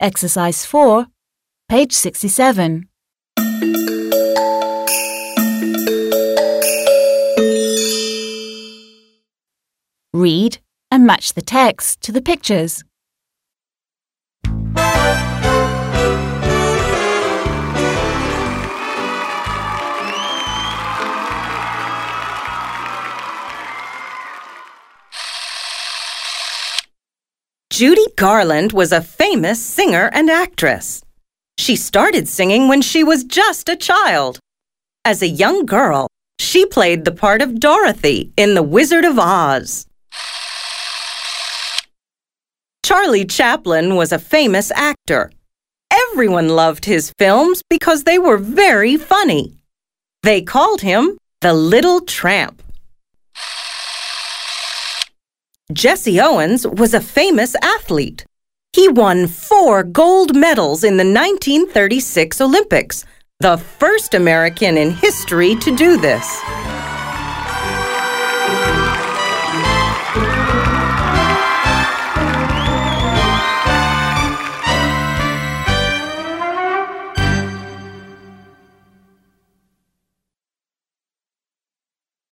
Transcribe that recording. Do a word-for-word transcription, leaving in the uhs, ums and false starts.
Exercise four, page sixty-seven. Read and match the text to the pictures. Judy Garland was a famous singer and actress. She started singing when she was just a child. As a young girl, she played the part of Dorothy in The Wizard of Oz. Charlie Chaplin was a famous actor. Everyone loved his films because they were very funny. They called him the Little Tramp. Jesse Owens was a famous athlete. He won four gold medals in the nineteen thirty-six Olympics, the first American in history to do this.